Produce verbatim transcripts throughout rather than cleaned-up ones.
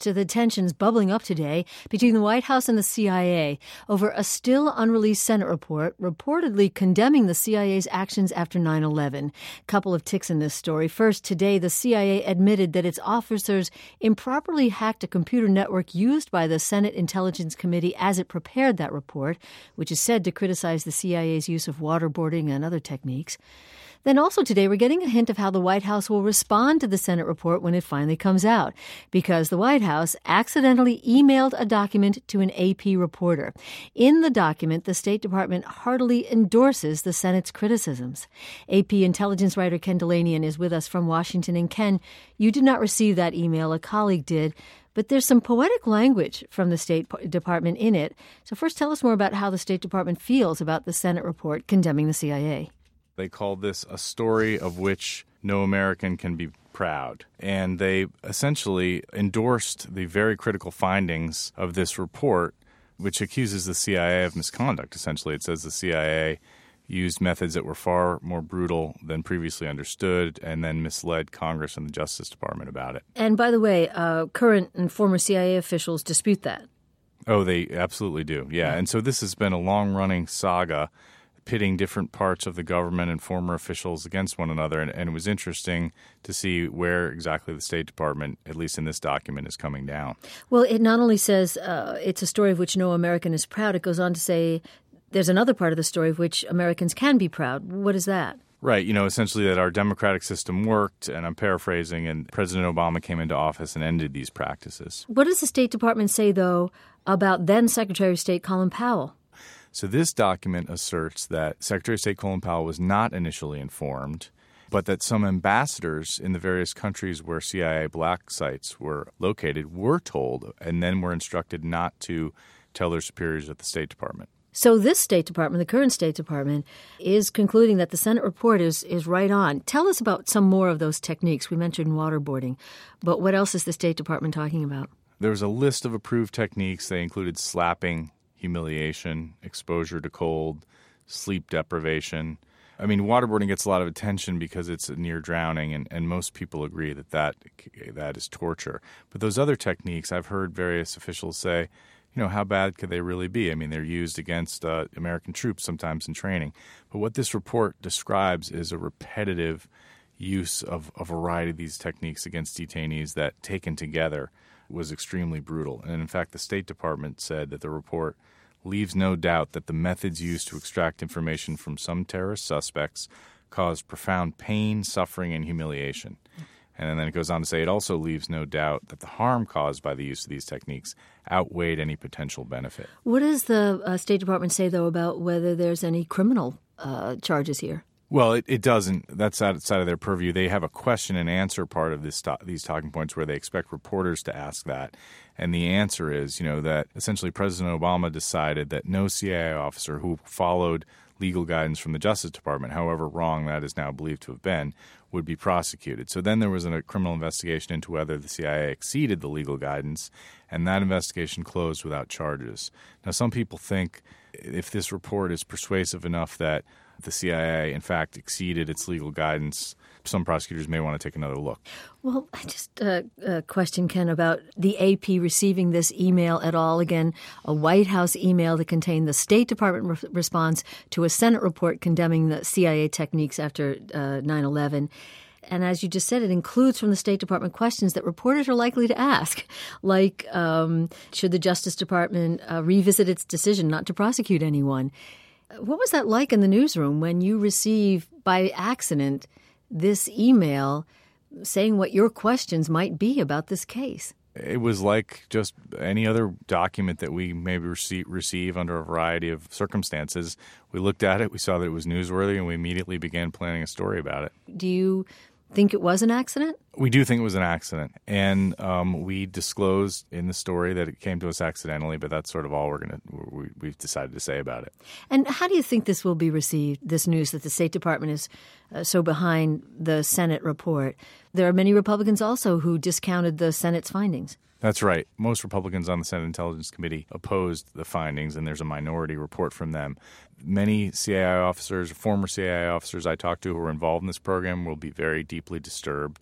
to the tensions bubbling up today between the White House and the C I A over a still unreleased Senate report reportedly condemning the C I A's actions after nine eleven. Couple of ticks in this story. First, today the C I A admitted that its officers improperly hacked a computer network used by the Senate Intelligence Committee as it prepared that report, which is said to criticize the C I A's use of waterboarding and other techniques. Then also today, we're getting a hint of how the White House will respond to the Senate report when it finally comes out, because the White House accidentally emailed a document to an A P reporter. In the document, the State Department heartily endorses the Senate's criticisms. A P intelligence writer Ken Dilanian is with us from Washington. And Ken, you did not receive that email. A colleague did. But there's some poetic language from the State Department in it. So first, tell us more about how the State Department feels about the Senate report condemning the C I A. They called this a story of which no American can be proud. And they essentially endorsed the very critical findings of this report, which accuses the C I A of misconduct. Essentially, it says the C I A used methods that were far more brutal than previously understood and then misled Congress and the Justice Department about it. And by the way, uh, current and former C I A officials dispute that. Oh, they absolutely do. Yeah. And so this has been a long-running saga pitting different parts of the government and former officials against one another. And, and it was interesting to see where exactly the State Department, at least in this document, is coming down. Well, it not only says uh, it's a story of which no American is proud, it goes on to say there's another part of the story of which Americans can be proud. What is that? Right. You know, essentially that our democratic system worked, and I'm paraphrasing, and President Obama came into office and ended these practices. What does the State Department say, though, about then Secretary of State Colin Powell? So this document asserts that Secretary of State Colin Powell was not initially informed, but that some ambassadors in the various countries where C I A black sites were located were told and then were instructed not to tell their superiors at the State Department. So this State Department, the current State Department, is concluding that the Senate report is, is right on. Tell us about some more of those techniques. We mentioned waterboarding, but what else is the State Department talking about? There was a list of approved techniques. They included slapping, humiliation, exposure to cold, sleep deprivation. I mean, waterboarding gets a lot of attention because it's near drowning, and, and most people agree that, that that is torture. But those other techniques, I've heard various officials say, you know, how bad could they really be? I mean, they're used against uh, American troops sometimes in training. But what this report describes is a repetitive use of a variety of these techniques against detainees that, taken together, was extremely brutal. And in fact, the State Department said that the report leaves no doubt that the methods used to extract information from some terrorist suspects caused profound pain, suffering, and humiliation. And then it goes on to say it also leaves no doubt that the harm caused by the use of these techniques outweighed any potential benefit. What does the uh, State Department say, though, about whether there's any criminal uh, charges here? Well, it, it doesn't. That's outside of their purview. They have a question and answer part of this these talking points where they expect reporters to ask that. And the answer is, you know, that essentially President Obama decided that no C I A officer who followed legal guidance from the Justice Department, however wrong that is now believed to have been, would be prosecuted. So then there was a criminal investigation into whether the C I A exceeded the legal guidance, and that investigation closed without charges. Now, some people think if this report is persuasive enough that the C I A, in fact, exceeded its legal guidance, some prosecutors may want to take another look. Well, I just uh, uh, question, Ken, about the A P receiving this email at all. Again, a White House email that contained the State Department re- response to a Senate report condemning the C I A techniques after uh, nine eleven. And as you just said, it includes from the State Department questions that reporters are likely to ask, like um, should the Justice Department uh, revisit its decision not to prosecute anyone? What was that like in the newsroom when you receive, by accident, this email saying what your questions might be about this case? It was like just any other document that we maybe receive, receive under a variety of circumstances. We looked at it, we saw that it was newsworthy, and we immediately began planning a story about it. Do you think it was an accident? We do think it was an accident, and um, we disclosed in the story that it came to us accidentally, but that's sort of all we're going to we, we've decided to say about it. And how do you think this will be received, this news that the State Department is uh, so behind the Senate report? There are many Republicans also who discounted the Senate's findings. That's right. Most Republicans on the Senate Intelligence Committee opposed the findings, and there's a minority report from them. Many C I A officers, former C I A officers I talked to who were involved in this program will be very deeply disturbed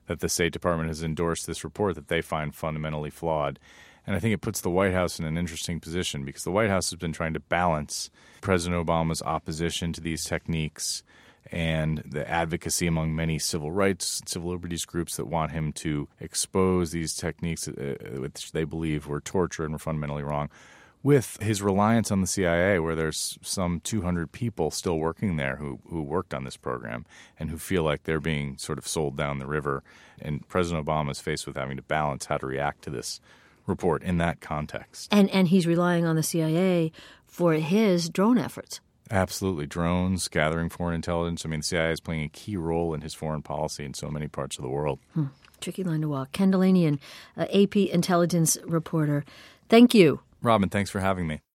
that the State Department has endorsed this report that they find fundamentally flawed. And I think it puts the White House in an interesting position because the White House has been trying to balance President Obama's opposition to these techniques and the advocacy among many civil rights, civil liberties groups that want him to expose these techniques, uh, which they believe were torture and were fundamentally wrong, with his reliance on the C I A, where there's some two hundred people still working there who, who worked on this program and who feel like they're being sort of sold down the river. And President Obama is faced with having to balance how to react to this report in that context. And and he's relying on the C I A for his drone efforts. Absolutely. Drones, gathering foreign intelligence. I mean, the C I A is playing a key role in his foreign policy in so many parts of the world. Hmm. Tricky line to walk. Ken Dilanian, uh, A P intelligence reporter. Thank you. Robin, thanks for having me.